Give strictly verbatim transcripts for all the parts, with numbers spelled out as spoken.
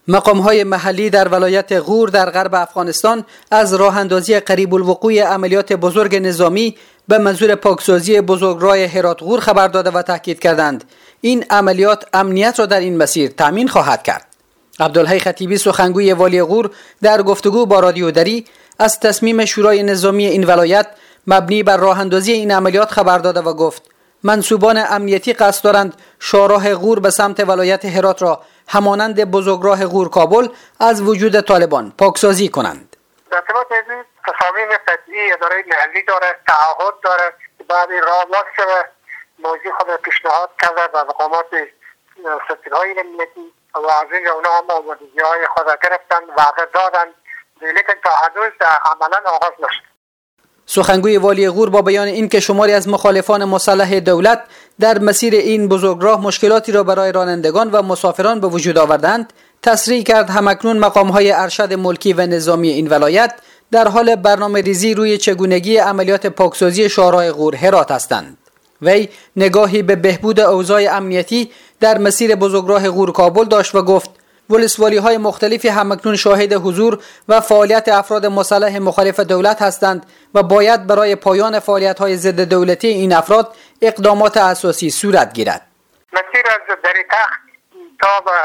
مقام‌های محلی در ولایت غور در غرب افغانستان از راه اندازی قریب الوقوع عملیات بزرگ نظامی به منظور پاکسازی بزرگراه هرات غور خبر داده و تاکید کردند این عملیات امنیت را در این مسیر تامین خواهد کرد. عبدالحی خطیبی سخنگوی والی غور در گفتگو با رادیو دری از تصمیم شورای نظامی این ولایت مبنی بر راه اندازی این عملیات خبر داده و گفت منصوبان امنیتی قصد دارند شاهراه غور به سمت ولایت هرات را همانند بزرگراه غور کابل از وجود طالبان پاکسازی کنند. در ارتباط این تصامیم قطعی اداره محلی داره، تعهد داره که بعد راه باز شده موضوع خود پیشنهاد کرده و مقامات سرکل‌های امنیتی و از اینجا اونا هم آمادگی‌های خود گرفتن وعده دادن، لیکن تا هنوز عملا آغاز نشد. سخنگوی والی غور با بیان این که شماری از مخالفان مسلح دولت در مسیر این بزرگراه مشکلاتی را برای رانندگان و مسافران به وجود آوردند، تصریح کرد همکنون مقام‌های ارشد ملکی و نظامی این ولایت در حال برنامه ریزی روی چگونگی عملیات پاکسازی شاهراه غور هرات هستند. وی نگاهی به بهبود اوضاع امنیتی در مسیر بزرگراه غور کابل داشت و گفت ولسوالی های مختلفی همکنون شاهد حضور و فعالیت افراد مسلح مخالف دولت هستند و باید برای پایان فعالیت های ضد دولتی این افراد اقدامات اساسی صورت گیرد. مسیر از دری تخت تا به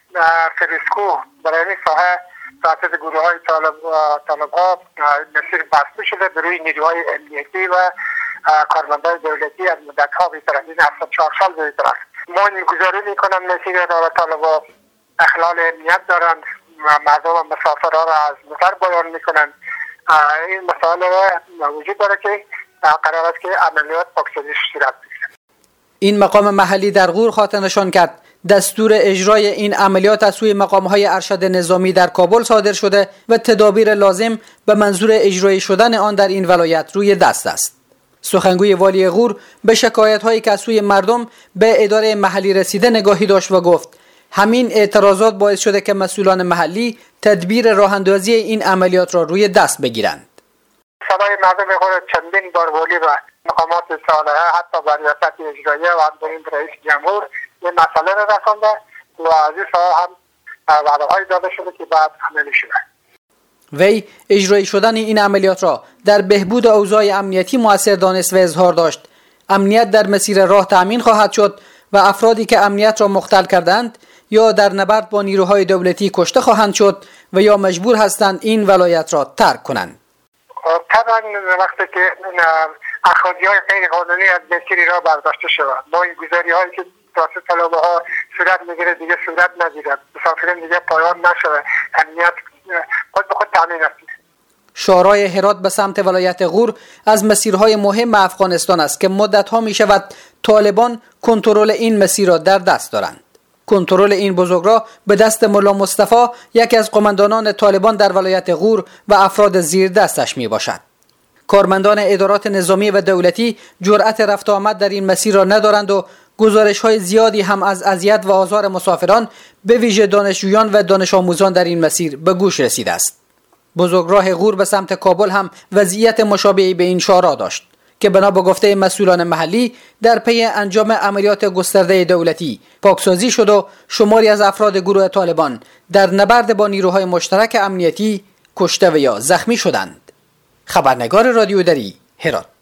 فریسکو برای این ساحه توسط گروه های طالب طالب‌ها مسیر بسته شده به روی نیروهای امنیتی و کارمندان دولتی از مدت‌ها بیشتر از این هفتاد و چهار سال بیشتر است. ما گزارش می‌کنم مسیر را طالب‌ها اخلال امنیت دارند و مردم و مسافرها را از مطر بیان میکنند. این مسائل وجود داره که قرار است که عملیات پاکسازی صورت بگیرد. این مقام محلی در غور خاطر نشان کرد دستور اجرای این عملیات از سوی مقام‌های ارشد نظامی در کابل صادر شده و تدابیر لازم به منظور اجرای شدن آن در این ولایت روی دست است. سخنگوی والی غور به شکایت‌هایی که از سوی مردم به اداره محلی رسیده نگاهی داشت و گفت همین اعتراضات باعث شده که مسئولان محلی تدبیر راه اندازی این عملیات را روی دست بگیرند. صدای مردم خود چندین بار والی و مقامات صالحه حتی بر ریاست اجراییه و همچنین رئیس جمهور این مسئله را رسانده و از این سال هم وعده‌های داده شده که بعد عملی شده. وی اجرای شدن این عملیات را در بهبود اوضاع امنیتی مؤثر دانست و اظهار داشت امنیت در مسیر راه تامین خواهد شد و افرادی که امنیت را مختل کردند یا در نبرد با نیروهای دولتی کشته خواهند شد و یا مجبور هستند این ولایت را ترک کنند. طبعا وقتی که اخراجی‌های غیر قانونی از مسیر راه برداشته شود، ما این گزاری‌هایی که توسط طلبه‌ها صورت میگیره دیگه صورت نگیرد، مسافرین دیگه پایان نشود، امنیت خود به خود تامین است. شاهراه هرات به سمت ولایت غور از مسیرهای مهم افغانستان است که مدت‌ها می‌شود طالبان کنترل این مسیر را در دست دارند. کنترل این بزرگراه به دست ملا مصطفی یکی از قماندانان طالبان در ولایت غور و افراد زیر دستش می باشد. کارمندان ادارات نظامی و دولتی جرأت رفت آمد در این مسیر را ندارند و گزارش‌های زیادی هم از اذیت و آزار مسافران به ویژه دانشجویان و دانش آموزان در این مسیر به گوش رسیده است. بزرگراه غور به سمت کابل هم وضعیت مشابهی به این شاهراه داشت که بنا به گفته مسئولان محلی در پی انجام عملیات گسترده دولتی پاکسازی شد و شماری از افراد گروه طالبان در نبرد با نیروهای مشترک امنیتی کشته و یا زخمی شدند. خبرنگار رادیو دری هرات.